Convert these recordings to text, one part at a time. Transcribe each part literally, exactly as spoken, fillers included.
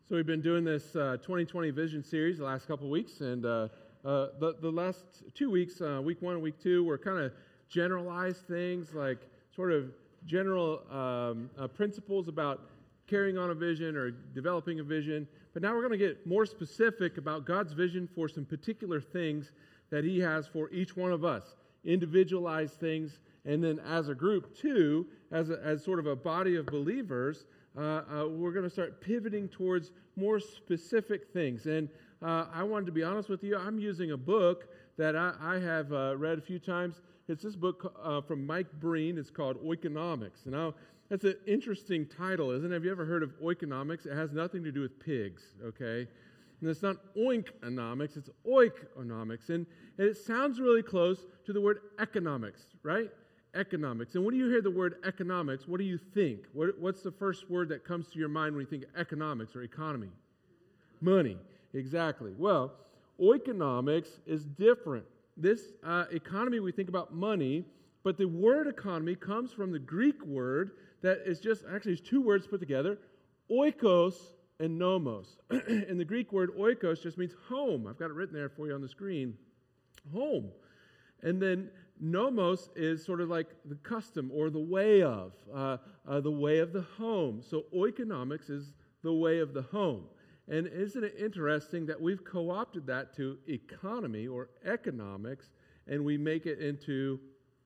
So we've been doing this uh, twenty twenty Vision series the last couple of weeks, and uh, uh, the the last two weeks, uh, week one and week two, were kind of generalized things like sort of general um, uh, principles about carrying on a vision or developing a vision. But now we're going to get more specific about God's vision for some particular things that He has for each one of us, individualized things, and then as a group too, as a, as sort of a body of believers. Uh, uh, we're going to start pivoting towards more specific things. And uh, I wanted to be honest with you, I'm using a book that I, I have uh, read a few times. It's this book uh, from Mike Breen. It's called Oikonomics. And now, that's an interesting title, isn't it? Have you ever heard of oikonomics? It has nothing to do with pigs, okay? And it's not oinkonomics, it's oikonomics. And, and it sounds really close to the word economics, right? Economics. And when you hear the word economics, what do you think? What, what's the first word that comes to your mind when you think economics or economy? Money. Exactly. Well, oikonomics is different. This uh, economy, we think about money, but the word economy comes from the Greek word that is just, actually it's two words put together, oikos and nomos. And the Greek word oikos just means home. I've got it written there for you on the screen. Home. And then nomos is sort of like the custom or the way of, uh, uh, the way of the home. So oikonomics is the way of the home. And isn't it interesting that we've co-opted that to economy or economics, and we make it into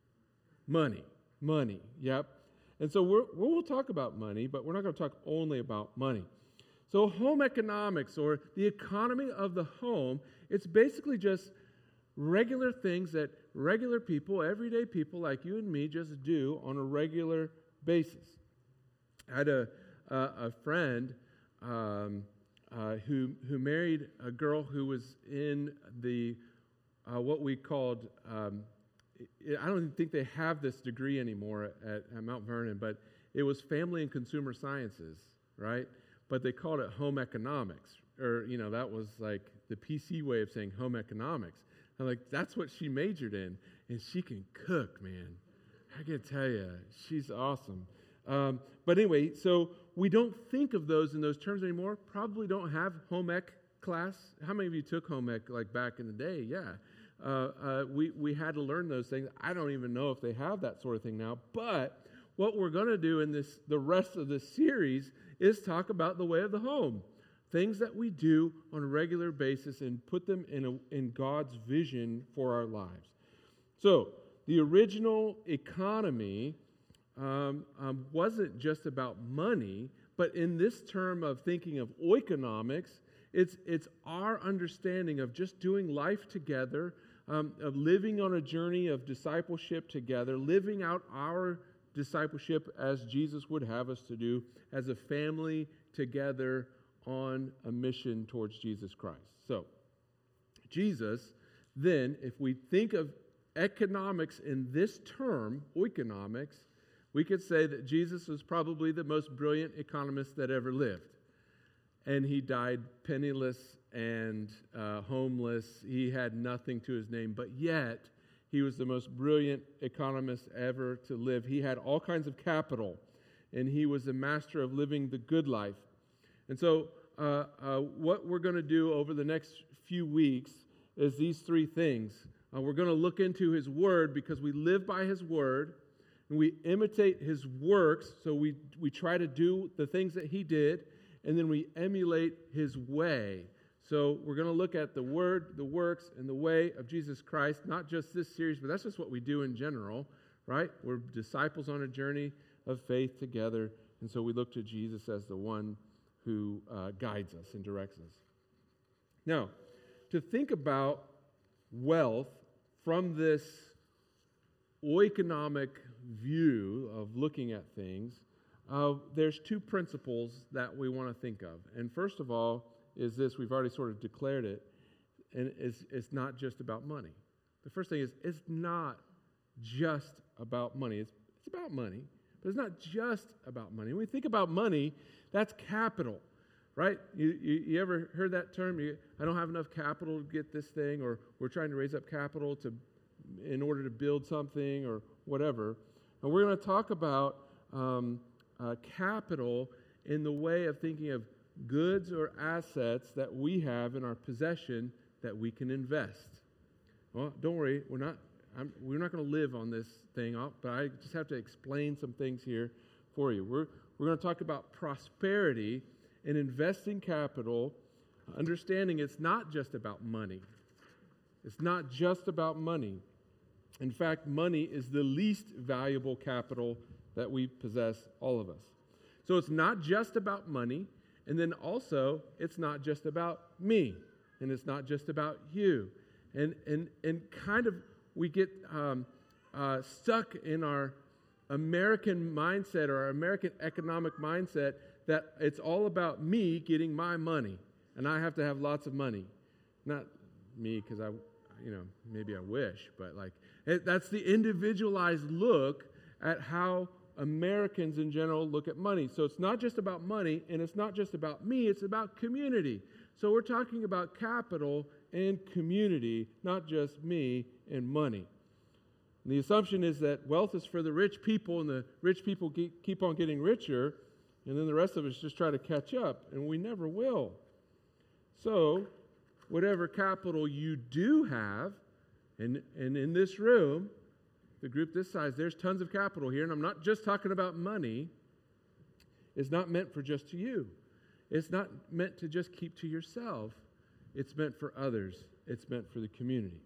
money. Money, yep. And so we're, we'll talk about money, but we're not going to talk only about money. So home economics, or the economy of the home, it's basically just regular things that regular people, everyday people like you and me just do on a regular basis. I had a, a, a friend um, uh, who who married a girl who was in the, uh, what we called, um, I don't even think they have this degree anymore at, at Mount Vernon, but it was family and consumer sciences, right? But they called it home economics, or, you know, that was like the P C way of saying home economics. I'm like, that's what she majored in, and she can cook, man. I can tell you, she's awesome. Um, but anyway, so we don't think of those in those terms anymore. Probably don't have home ec class. How many of you took home ec like back in the day? Yeah. Uh, uh, we, we had to learn those things. I don't even know if they have that sort of thing now. But what we're going to do in this the rest of this series is talk about the way of the home. Things that we do on a regular basis and put them in a, in God's vision for our lives. So, the original economy um, um, wasn't just about money, but in this term of thinking of oikonomics, it's, it's our understanding of just doing life together, um, of living on a journey of discipleship together, living out our discipleship as Jesus would have us to do, as a family together on a mission towards Jesus Christ. So, Jesus, then, if we think of economics in this term, oikonomics, we could say that Jesus was probably the most brilliant economist that ever lived. And he died penniless and uh, homeless. He had nothing to his name, but yet he was the most brilliant economist ever to live. He had all kinds of capital, and he was a master of living the good life. And so uh, uh, what we're going to do over the next few weeks is these three things. Uh, we're going to look into His Word because we live by His Word, and we imitate His works, so we, we try to do the things that He did, and then we emulate His way. So we're going to look at the Word, the works, and the way of Jesus Christ, not just this series, but that's just what we do in general, right? We're disciples on a journey of faith together, and so we look to Jesus as the one who uh, guides us and directs us. Now, to think about wealth from this oikonomic view of looking at things, uh, there's two principles that we want to think of. And first of all is this, we've already sort of declared it, and it's, it's not just about money. The first thing is, it's not just about money. It's, it's about money, but it's not just about money. When we think about money, that's capital, right? You, you, you ever heard that term? You, I don't have enough capital to get this thing, or we're trying to raise up capital to in order to build something or whatever. And we're going to talk about um, uh, capital in the way of thinking of goods or assets that we have in our possession that we can invest. Well, don't worry, we're not I'm, we're not going to live on this thing, but I just have to explain some things here for you. We're we're going to talk about prosperity and investing capital, understanding it's not just about money. It's not just about money. In fact, money is the least valuable capital that we possess, all of us. So it's not just about money, and then also it's not just about me, and it's not just about you. And and and kind of we get um, uh, stuck in our American mindset or our American economic mindset that it's all about me getting my money, and I have to have lots of money. Not me, because I, you know, maybe I wish, but like it, that's the individualized look at how Americans in general look at money. So it's not just about money, and it's not just about me, it's about community. So we're talking about capital and community, not just me and money. And the assumption is that wealth is for the rich people, and the rich people keep on getting richer, and then the rest of us just try to catch up, and we never will. So whatever capital you do have, and, and in this room, the group this size, there's tons of capital here, and I'm not just talking about money. It's not meant for just to you. It's not meant to just keep to yourself. It's meant for others. It's meant for the community.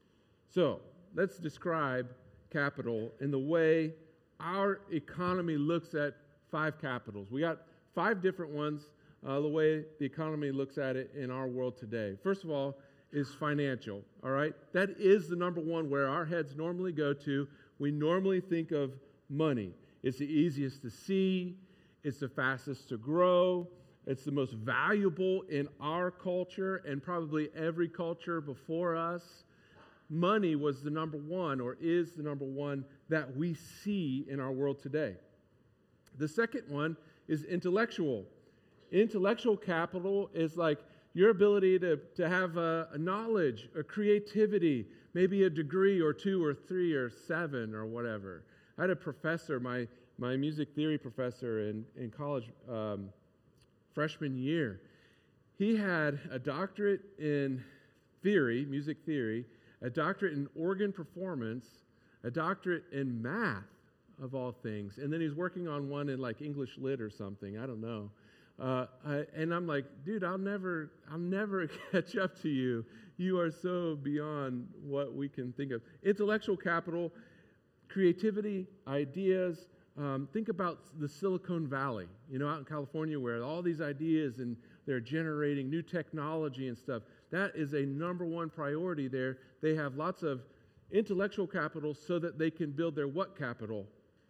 So let's describe capital in the way our economy looks at five capitals. We got five different ones, uh, the way the economy looks at it in our world today. First of all is financial, all right? That is the number one where our heads normally go to. We normally think of money. It's the easiest to see. It's the fastest to grow. It's the most valuable in our culture and probably every culture before us. Money was the number one, or is the number one, that we see in our world today. The second one is intellectual. Intellectual capital is like your ability to, to have a, a knowledge, a creativity, maybe a degree or two or three or seven or whatever. I had a professor, my, my music theory professor in, in college, um, freshman year. He had a doctorate in theory, music theory, a doctorate in organ performance, a doctorate in math, of all things. And then he's working on one in like English lit or something. I don't know. Uh, I, and I'm like, dude, I'll never, I'll never catch up to you. You are so beyond what we can think of. Intellectual capital, creativity, ideas. Um, think about the Silicon Valley, you know, out in California where all these ideas and they're generating new technology and stuff. That is a number one priority there. They have lots of intellectual capital so that they can build their what capital?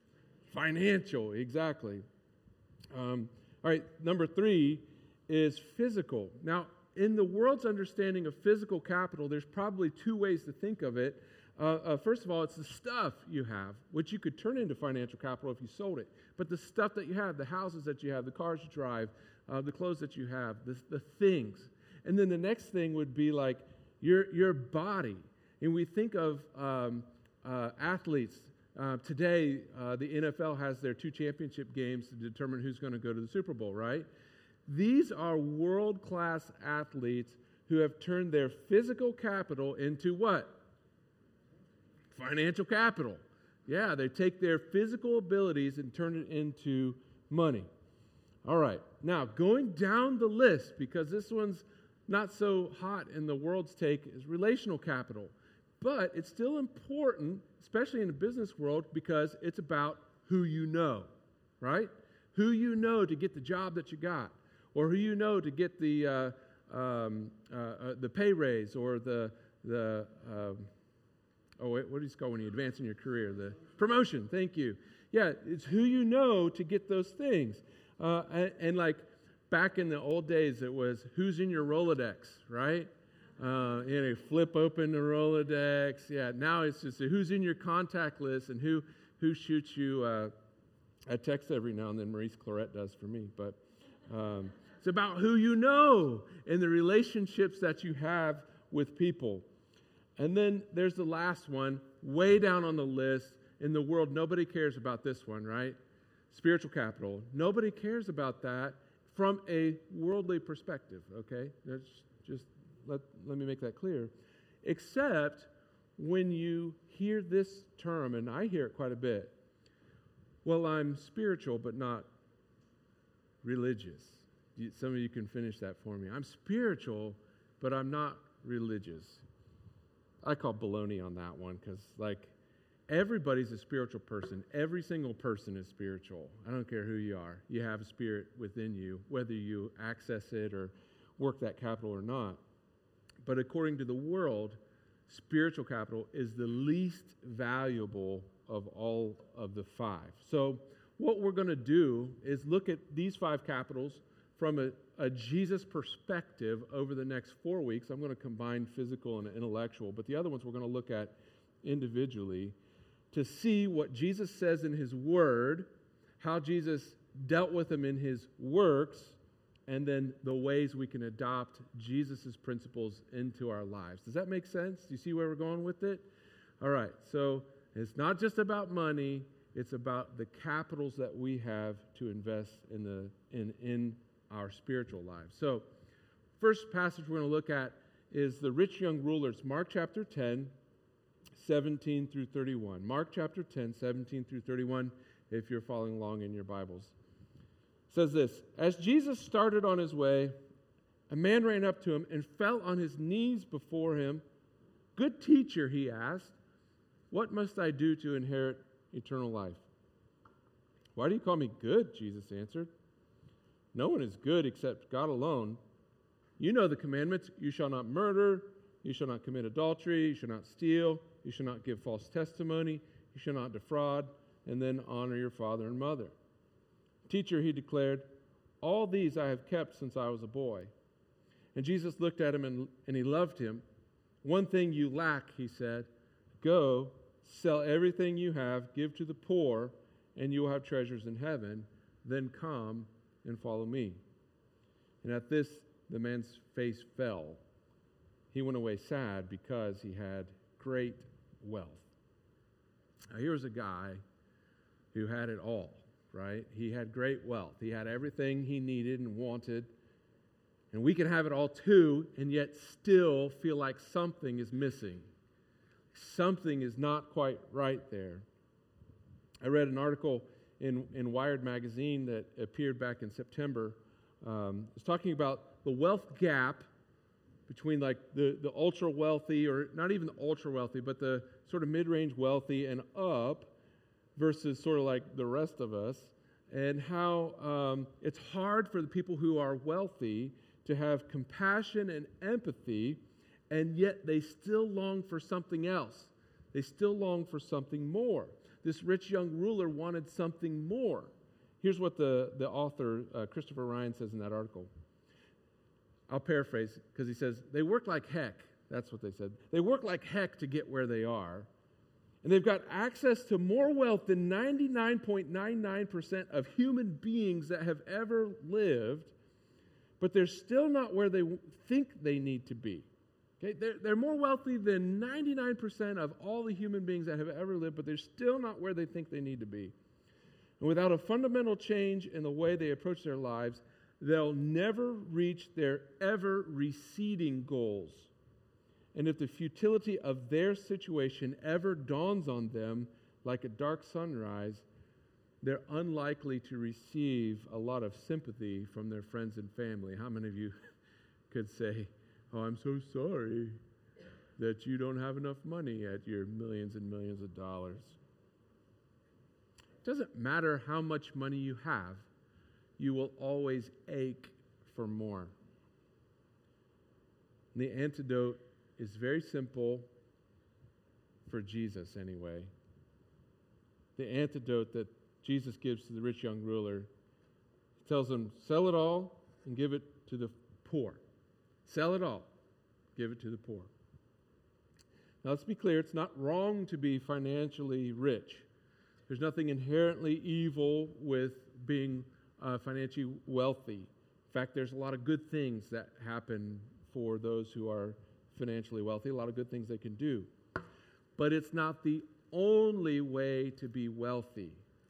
Financial, exactly. Um, all right, number three is physical. Now, in the world's understanding of physical capital, there's probably two ways to think of it. Uh, uh, first of all, it's the stuff you have, which you could turn into financial capital if you sold it. But the stuff that you have, the houses that you have, the cars you drive, uh, the clothes that you have, the, the things. And then the next thing would be like your your body. And we think of um, uh, athletes. Uh, today, uh, the N F L has their two championship games to determine who's going to go to the Super Bowl, right? These are world-class athletes who have turned their physical capital into what? Financial capital. Yeah, they take their physical abilities and turn it into money. All right. Now, going down the list, because this one's not so hot in the world's take, is relational capital. But it's still important, especially in the business world, because it's about who you know, right? Who you know to get the job that you got, or who you know to get the uh, um, uh, uh, the pay raise, or the the um, oh, wait, what do you call when you advance in your career? The promotion. Thank you. Yeah, it's who you know to get those things. Uh, and, and like back in the old days, it was who's in your Rolodex, right? Uh, you know, flip open the Rolodex. Yeah, now it's just who's in your contact list and who who shoots you uh, a text every now and then. Maurice Claret does for me, but um, it's about who you know and the relationships that you have with people. And then there's the last one, way down on the list. In the world, nobody cares about this one, right? Spiritual capital. Nobody cares about that from a worldly perspective, okay? That's just, let, let me make that clear. Except when you hear this term, and I hear it quite a bit, well, I'm spiritual but not religious. Some of you can finish that for me. I'm spiritual, but I'm not religious. I call baloney on that one because, like, everybody's a spiritual person. Every single person is spiritual. I don't care who you are. You have a spirit within you, whether you access it or work that capital or not. But according to the world, spiritual capital is the least valuable of all of the five. So what we're going to do is look at these five capitals from a, a Jesus perspective over the next four weeks. I'm going to combine physical and intellectual, but the other ones we're going to look at individually to see what Jesus says in his word, how Jesus dealt with them in his works, and then the ways we can adopt Jesus' principles into our lives. Does that make sense? Do you see where we're going with it? All right, so it's not just about money, it's about the capitals that we have to invest in the in in our spiritual lives. So, first passage we're going to look at is the rich young rulers, Mark chapter ten, seventeen through thirty-one. Mark chapter ten, seventeen through thirty-one, if you're following along in your Bibles. It says this, as Jesus started on his way, a man ran up to him and fell on his knees before him. Good teacher, he asked, what must I do to inherit eternal life? Why do you call me good? Jesus answered. No one is good except God alone. You know the commandments. You shall not murder. You shall not commit adultery. You shall not steal. You shall not give false testimony. You shall not defraud. And then honor your father and mother. Teacher, he declared, all these I have kept since I was a boy. And Jesus looked at him and, and he loved him. One thing you lack, he said. Go, sell everything you have, give to the poor, and you will have treasures in heaven. Then come and follow me. And at this, the man's face fell. He went away sad because he had great wealth. Now, here's a guy who had it all, right? He had great wealth. He had everything he needed and wanted. And we can have it all too, and yet still feel like something is missing. Something is not quite right there. I read an article in, in Wired magazine that appeared back in September. Um, it's talking about the wealth gap between like the, the ultra wealthy, or not even the ultra wealthy, but the sort of mid-range wealthy and up versus sort of like the rest of us, and how um, it's hard for the people who are wealthy to have compassion and empathy, and yet they still long for something else. They still long for something more. This rich young ruler wanted something more. Here's what the, the author, uh, Christopher Ryan, says in that article. I'll paraphrase because he says, they work like heck. That's what they said. They work like heck to get where they are. And they've got access to more wealth than ninety-nine point nine nine percent of human beings that have ever lived, but they're still not where they think they need to be. Okay, they're, they're more wealthy than ninety-nine percent of all the human beings that have ever lived, but they're still not where they think they need to be. And without a fundamental change in the way they approach their lives, they'll never reach their ever-receding goals. And if the futility of their situation ever dawns on them like a dark sunrise, they're unlikely to receive a lot of sympathy from their friends and family. How many of you could say, oh, I'm so sorry that you don't have enough money at your millions and millions of dollars? It doesn't matter how much money you have, you will always ache for more. And the antidote is very simple for Jesus anyway. The antidote that Jesus gives to the rich young ruler, he tells him, sell it all and give it to the poor. Sell it all, give it to the poor. Now let's be clear, it's not wrong to be financially rich. There's nothing inherently evil with being uh, financially wealthy. In fact, there's a lot of good things that happen for those who are financially wealthy, a lot of good things they can do. But it's not the only way to be wealthy.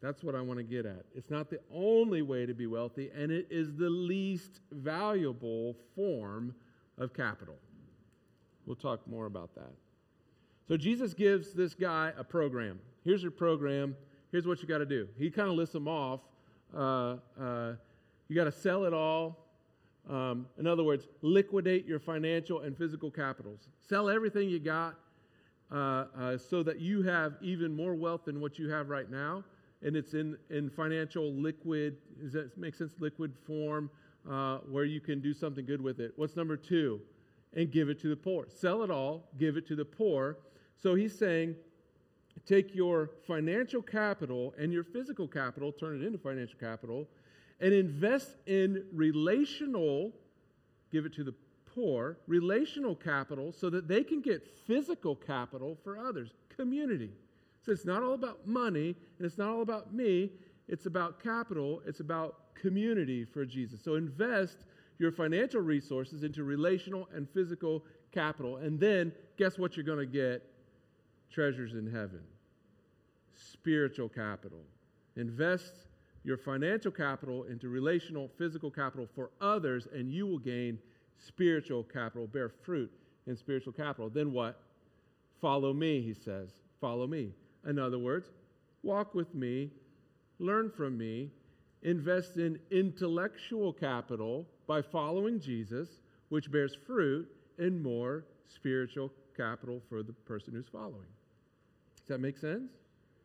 That's what I want to get at. It's not the only way to be wealthy, and it is the least valuable form of capital. We'll talk more about that. So Jesus gives this guy a program. Here's your program. Here's what you got to do. He kind of lists them off. Uh, uh, you got to sell it all. Um, in other words, liquidate your financial and physical capitals. Sell everything you got uh, uh, so that you have even more wealth than what you have right now. And it's in, in financial liquid, does that make sense? Liquid form uh, where you can do something good with it. What's number two? And give it to the poor. Sell it all, give it to the poor. So he's saying, take your financial capital and your physical capital, turn it into financial capital, and invest in relational, give it to the poor, relational capital so that they can get physical capital for others, community. So it's not all about money, and it's not all about me. It's about capital. It's about community for Jesus. So invest your financial resources into relational and physical capital. And then, guess what you're going to get? Treasures in heaven. Spiritual capital. Invest your financial capital into relational, physical capital for others, and you will gain spiritual capital, bear fruit in spiritual capital. Then what? Follow me, he says. Follow me. In other words, walk with me, learn from me, invest in intellectual capital by following Jesus, which bears fruit, and more spiritual capital for the person who's following. Does that make sense?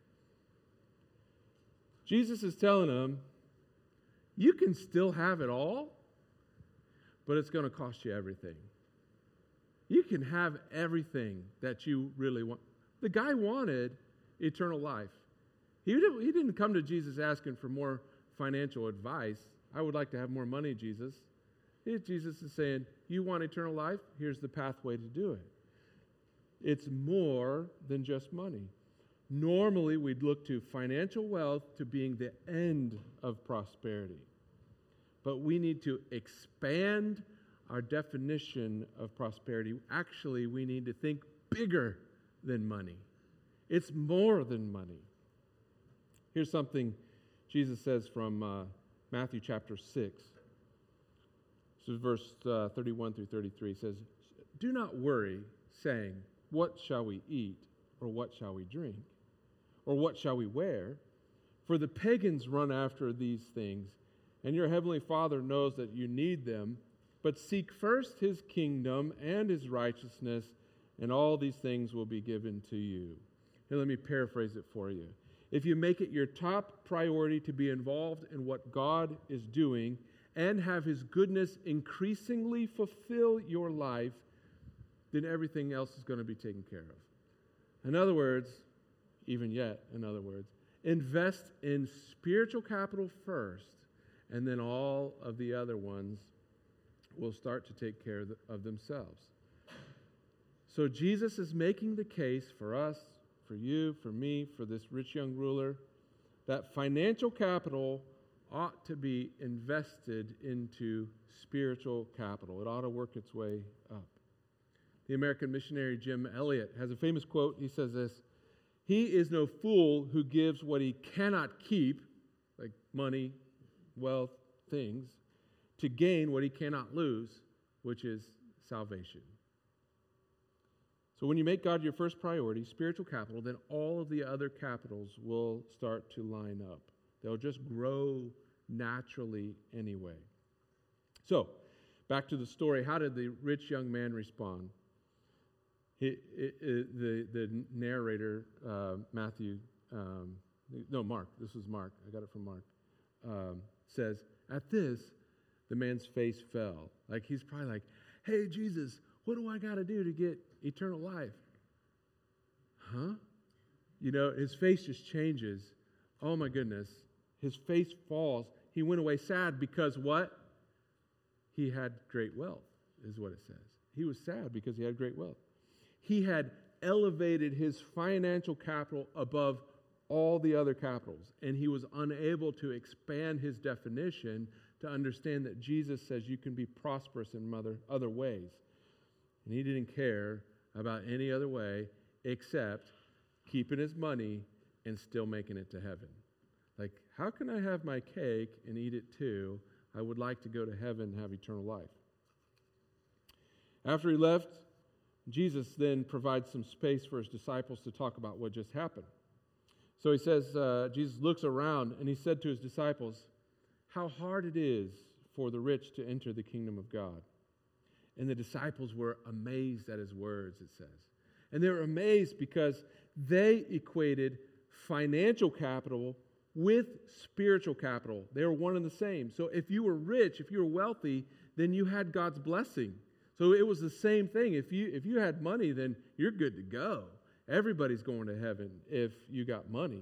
Jesus is telling them, you can still have it all, but it's going to cost you everything. You can have everything that you really want. The guy wanted eternal life. He didn't, he didn't come to Jesus asking for more financial advice. I would like to have more money, Jesus. He, Jesus is saying, you want eternal life? Here's the pathway to do it. It's more than just money. Normally, we'd look to financial wealth to being the end of prosperity. But we need to expand our definition of prosperity. Actually, we need to think bigger than money. It's more than money. Here's something Jesus says from uh, Matthew chapter six. This is verse uh, thirty-one through thirty-three. It says, do not worry, saying, what shall we eat, or what shall we drink, or what shall we wear? For the pagans run after these things, and your heavenly Father knows that you need them. But seek first his kingdom and his righteousness, and all these things will be given to you. And let me paraphrase it for you. If you make it your top priority to be involved in what God is doing and have his goodness increasingly fulfill your life, then everything else is going to be taken care of. In other words, even yet, in other words, invest in spiritual capital first, and then all of the other ones will start to take care of, the, of themselves. So Jesus is making the case for us, for you, for me, for this rich young ruler, that financial capital ought to be invested into spiritual capital. It ought to work its way up. The American missionary Jim Elliot has a famous quote. He says this, he is no fool who gives what he cannot keep, like money, wealth, things, to gain what he cannot lose, which is salvation. So when you make God your first priority, spiritual capital, then all of the other capitals will start to line up. They'll just grow naturally anyway. So, back to the story. How did the rich young man respond? He, it, it, the, the narrator, uh, Matthew, um, no, Mark, this was Mark, I got it from Mark, um, says, at this, the man's face fell. Like, he's probably like, hey, Jesus, what do I got to do to get eternal life? Huh? You know, his face just changes. Oh, my goodness. His face falls. He went away sad because what? He had great wealth, is what it says. He was sad because he had great wealth. He had elevated his financial capital above all the other capitals, and he was unable to expand his definition to understand that Jesus says you can be prosperous in other, other ways. And he didn't care about any other way except keeping his money and still making it to heaven. how can I have my cake and eat it too? I would like to go to heaven and have eternal life. After he left, Jesus then provides some space for his disciples to talk about what just happened. So he says, uh, Jesus looks around and he said to his disciples, how hard it is for the rich to enter the kingdom of God. And the disciples were amazed at his words, it says. And they were amazed because they equated financial capital with spiritual capital. They were one and the same. So if you were rich, if you were wealthy, then you had God's blessing. So it was the same thing. If you if you had money, then you're good to go. Everybody's going to heaven if you got money.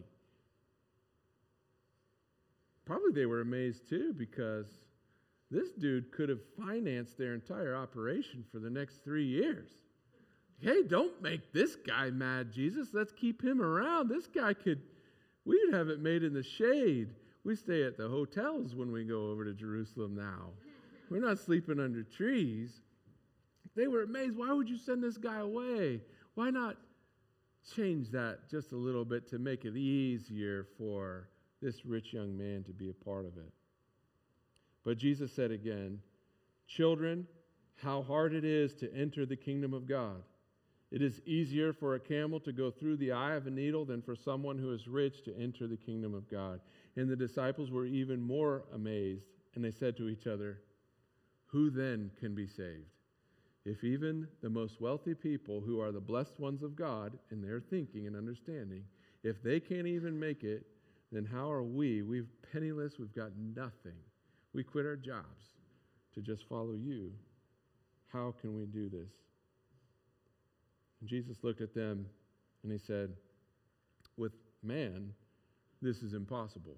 Probably they were amazed too because this dude could have financed their entire operation for the next three years. Hey, don't make this guy mad, Jesus. Let's keep him around. This guy could, we'd have it made in the shade. We stay at the hotels when we go over to Jerusalem now. We're not sleeping under trees. They were amazed. Why would you send this guy away? Why not change that just a little bit to make it easier for this rich young man to be a part of it? But Jesus said again, children, how hard it is to enter the kingdom of God. It is easier for a camel to go through the eye of a needle than for someone who is rich to enter the kingdom of God. And the disciples were even more amazed, and they said to each other, who then can be saved? If even the most wealthy people who are the blessed ones of God in their thinking and understanding, if they can't even make it, then how are we? We're penniless, we've got nothing. We quit our jobs to just follow you. How can we do this? And Jesus looked at them and he said, with man, this is impossible.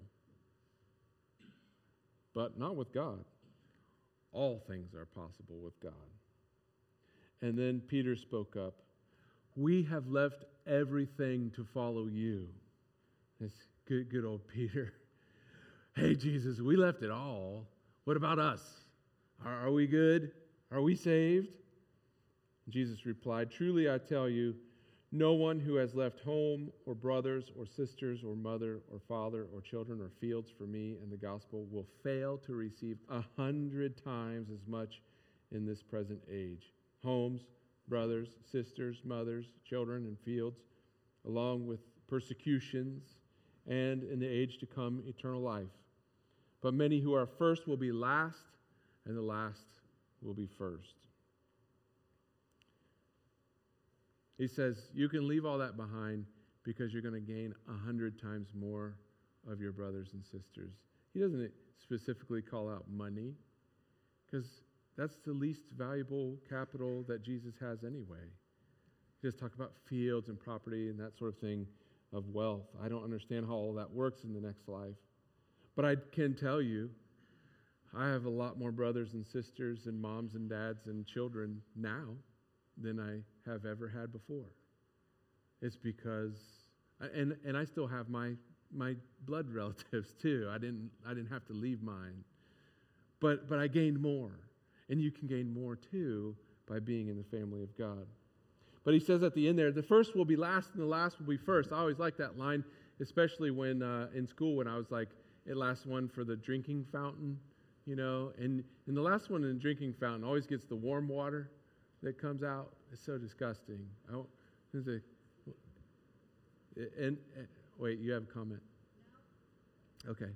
But not with God. All things are possible with God. And then Peter spoke up. We have left everything to follow you. It's good, good old Peter. Hey, Jesus, we left it all. What about us? Are, are we good? Are we saved? Jesus replied, truly I tell you, no one who has left home or brothers or sisters or mother or father or children or fields for me and the gospel will fail to receive a hundred times as much in this present age. Homes, brothers, sisters, mothers, children, and fields, along with persecutions, and in the age to come, eternal life. But many who are first will be last, and the last will be first. He says, you can leave all that behind because you're going to gain a hundred times more of your brothers and sisters. He doesn't specifically call out money because that's the least valuable capital that Jesus has anyway. He just talk about fields and property and that sort of thing of wealth. I don't understand how all that works in the next life. But I can tell you, I have a lot more brothers and sisters and moms and dads and children now than I have ever had before. It's because, and and I still have my my blood relatives too. I didn't I didn't have to leave mine, but but I gained more, and you can gain more too by being in the family of God. But he says at the end there, the first will be last, and the last will be first. I always like that line, especially when uh, in school when I was like, it last one for the drinking fountain, you know, and and the last one in the drinking fountain always gets the warm water that comes out. It's so disgusting. I don't, there's a, and, and wait, you have a comment? No. Okay.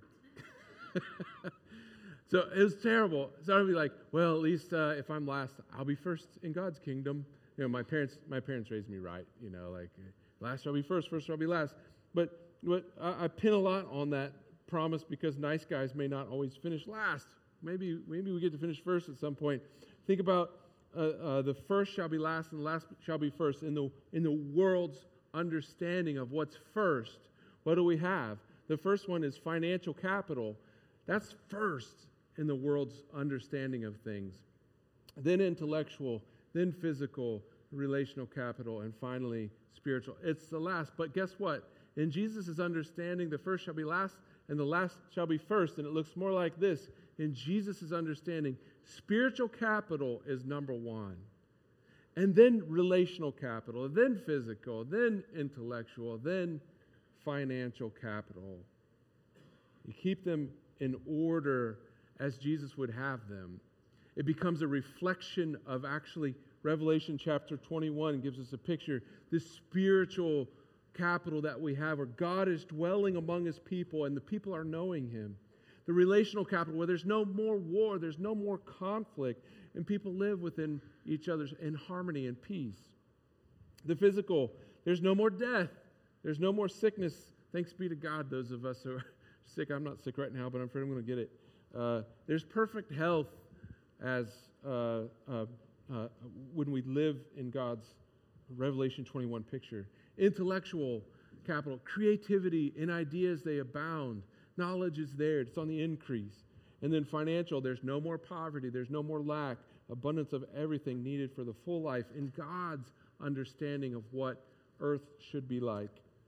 So it was terrible. So I'd be like, well, at least uh, if I'm last, I'll be first in God's kingdom. You know, my parents, my parents raised me right. You know, like last shall be first, first shall be last. But but I, I pin a lot on that promise because nice guys may not always finish last. Maybe maybe we get to finish first at some point. Think about. Uh, uh, the first shall be last and the last shall be first. In the in the world's understanding of what's first, what do we have? The first one is financial capital. That's first in the world's understanding of things. Then intellectual, then physical, relational capital, and finally spiritual. It's the last. But guess what? In Jesus' understanding, the first shall be last and the last shall be first. And it looks more like this. In Jesus' understanding, spiritual capital is number one. And then relational capital, then physical, then intellectual, then financial capital. You keep them in order as Jesus would have them. It becomes a reflection of actually Revelation chapter twenty-one gives us a picture, this spiritual capital that we have where God is dwelling among his people and the people are knowing him. The relational capital where there's no more war, there's no more conflict, and people live within each other in harmony and peace. The physical, there's no more death, there's no more sickness. Thanks be to God, those of us who are sick. I'm not sick right now, but I'm afraid I'm going to get it. Uh, there's perfect health as uh, uh, uh, when we live in God's Revelation twenty-one picture. Intellectual capital, creativity in ideas, they abound. Knowledge is there. It's on the increase. And then financial, there's no more poverty. There's no more lack. Abundance of everything needed for the full life in God's understanding of what earth should be like.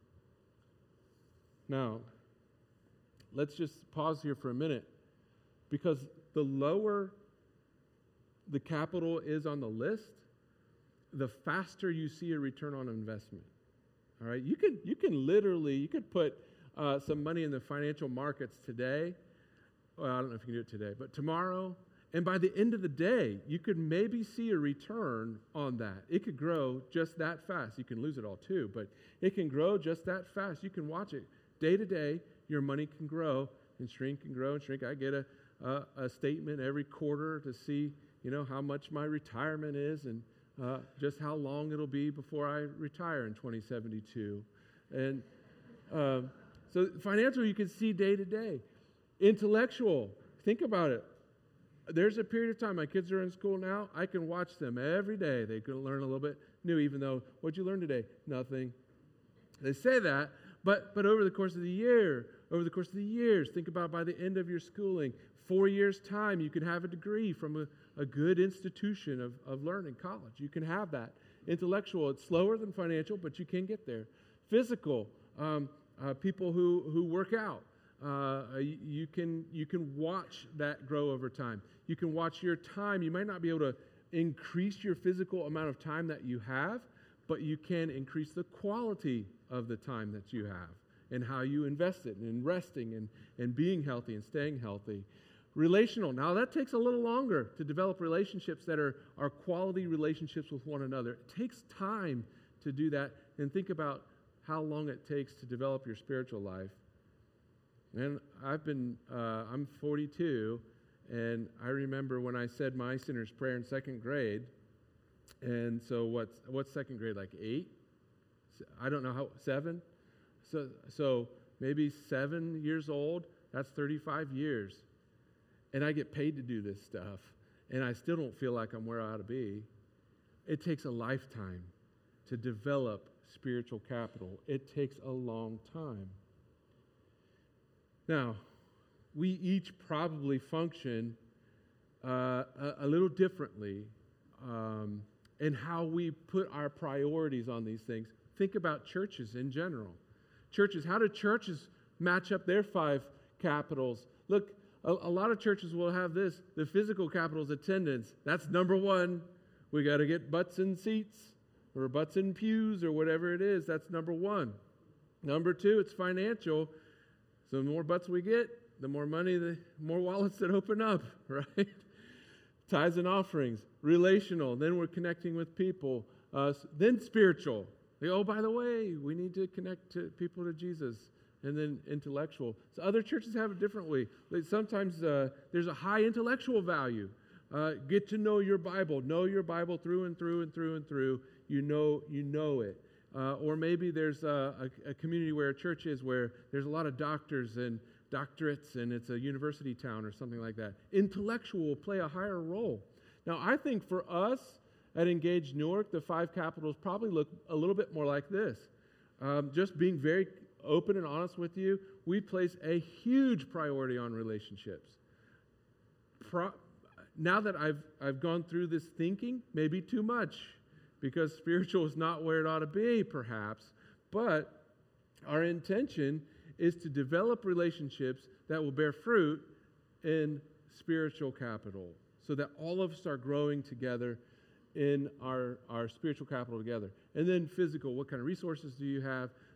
Now, let's just pause here for a minute, because the lower the capital is on the list, the faster you see a return on investment. All right, you can you can literally you could put uh, some money in the financial markets today. Well, I don't know if you can do it today, but tomorrow, and by the end of the day, you could maybe see a return on that. It could grow just that fast. You can lose it all too, but it can grow just that fast. You can watch it day to day. Your money can grow and shrink and grow and shrink. I get a a, a statement every quarter to see you know how much my retirement is and uh, just how long it'll be before I retire in twenty seventy-two, and um, so financial you can see day to day. Intellectual, think about it. There's a period of time, my kids are in school now, I can watch them every day. They can learn a little bit new, even though, what'd you learn today? Nothing. They say that, but but over the course of the year, over the course of the years, think about by the end of your schooling, four years' time, you can have a degree from a, a good institution of, of learning, college. You can have that. Intellectual, it's slower than financial, but you can get there. Physical, um, uh, people who, who work out. Uh, you, you can you can watch that grow over time. You can watch your time. You might not be able to increase your physical amount of time that you have, but you can increase the quality of the time that you have and how you invest it and resting and, and being healthy and staying healthy. Relational. Now, that takes a little longer to develop relationships that are, are quality relationships with one another. It takes time to do that, and think about how long it takes to develop your spiritual life. And I've been, uh, I'm forty-two, and I remember when I said my sinner's prayer in second grade, and so what's, what's second grade, like eight? I don't know how, seven? So, so maybe seven years old, that's thirty-five years. And I get paid to do this stuff, and I still don't feel like I'm where I ought to be. It takes a lifetime to develop spiritual capital. It takes a long time. Now, we each probably function uh, a, a little differently um, in how we put our priorities on these things. Think about churches in general. Churches, how do churches match up their five capitals? Look, a, a lot of churches will have this. The physical capital is attendance. That's number one. We got to get butts in seats or butts in pews or whatever it is. That's number one. Number two, it's financial. So the more butts we get, the more money, the more wallets that open up, right? Tithes and offerings. Relational. Then we're connecting with people. Uh, then spiritual. Oh, by the way, we need to connect to people to Jesus. And then intellectual. So other churches have it differently. Like sometimes uh, there's a high intellectual value. Uh, get to know your Bible. Know your Bible through and through and through and through. You know, you know it. Uh, or maybe there's a, a, a community where a church is where there's a lot of doctors and doctorates and it's a university town or something like that. Intellectual will play a higher role. Now, I think for us at Engage Newark, the five capitals probably look a little bit more like this. Um, just being very open and honest with you, we place a huge priority on relationships. Pro- now that I've I've gone through this thinking, maybe too much, because spiritual is not where it ought to be, perhaps, but our intention is to develop relationships that will bear fruit in spiritual capital, so that all of us are growing together in our, our spiritual capital together. And then physical, what kind of resources do you have?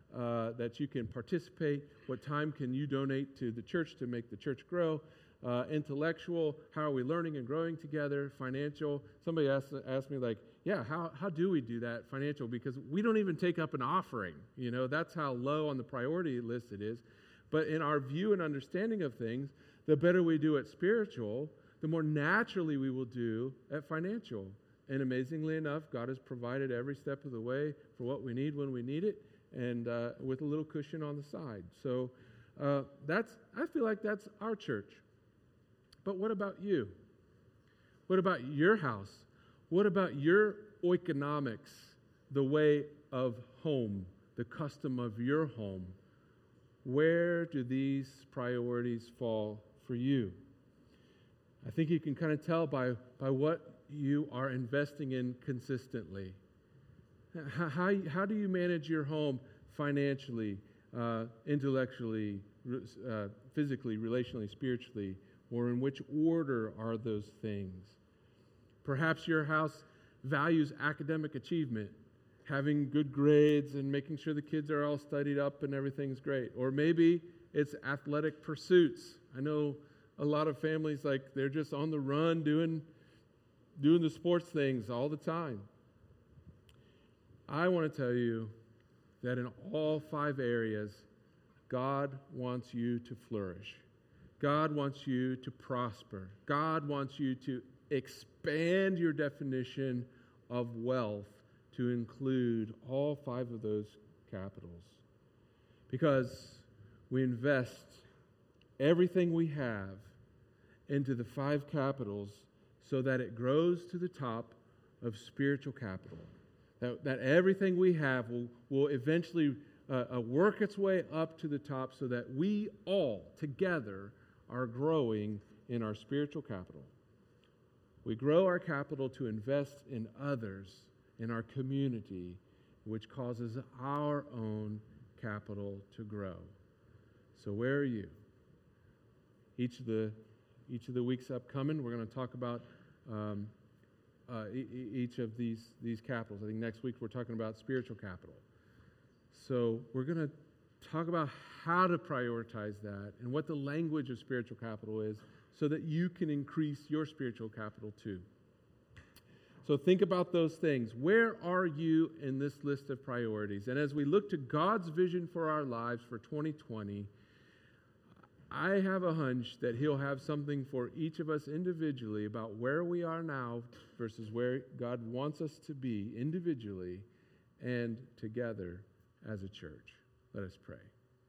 uh, that you can participate? What time can you donate to the church to make the church grow? Uh, intellectual, how are we learning and growing together? Financial, somebody asked, asked me like, yeah, how, how do we do that? Financial, because we don't even take up an offering. You know, that's how low on the priority list it is. But in our view and understanding of things, the better we do at spiritual, the more naturally we will do at financial. And amazingly enough, God has provided every step of the way for what we need when we need it, and uh, with a little cushion on the side. So uh, that's, I feel like that's our church. But what about you? What about your house? What about your oikonomics, the way of home, the custom of your home? Where do these priorities fall for you? I think you can kind of tell by, by what you are investing in consistently. How, how, how do you manage your home financially, uh, intellectually, uh, physically, relationally, spiritually? Or in which order are those things? Perhaps your house values academic achievement, having good grades and making sure the kids are all studied up and everything's great. Or maybe it's athletic pursuits. I know a lot of families, like, they're just on the run doing, doing the sports things all the time. I want to tell you that in all five areas, God wants you to flourish. God wants you to prosper. God wants you to expand your definition of wealth to include all five of those capitals. Because we invest everything we have into the five capitals so that it grows to the top of spiritual capital. That, that everything we have will, will eventually uh, uh, work its way up to the top so that we all together are growing in our spiritual capital. We grow our capital to invest in others, in our community, which causes our own capital to grow. So where are you? Each of the each of the weeks upcoming, we're going to talk about um, uh, e- each of these these capitals. I think next week we're talking about spiritual capital. So we're going to talk about how to prioritize that and what the language of spiritual capital is so that you can increase your spiritual capital too. So think about those things. Where are you in this list of priorities? And as we look to God's vision for our lives for twenty twenty, I have a hunch that He'll have something for each of us individually about where we are now versus where God wants us to be individually and together as a church. Let us pray.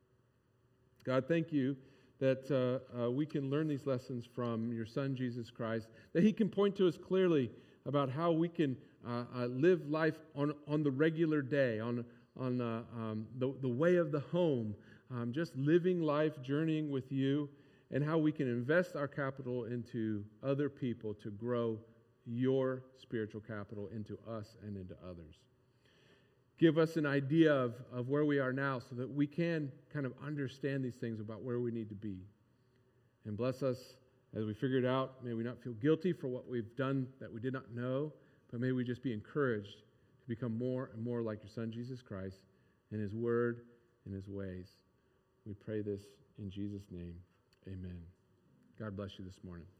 God, thank you that uh, uh, we can learn these lessons from your Son, Jesus Christ, that He can point to us clearly about how we can uh, uh, live life on, on the regular day, on, on uh, um, the, the way of the home, um, just living life, journeying with you, and how we can invest our capital into other people to grow your spiritual capital into us and into others. Give us an idea of, of where we are now so that we can kind of understand these things about where we need to be. And bless us as we figure it out. May we not feel guilty for what we've done that we did not know, but may we just be encouraged to become more and more like your Son, Jesus Christ, in His word and His ways. We pray this in Jesus' name. Amen. God bless you this morning.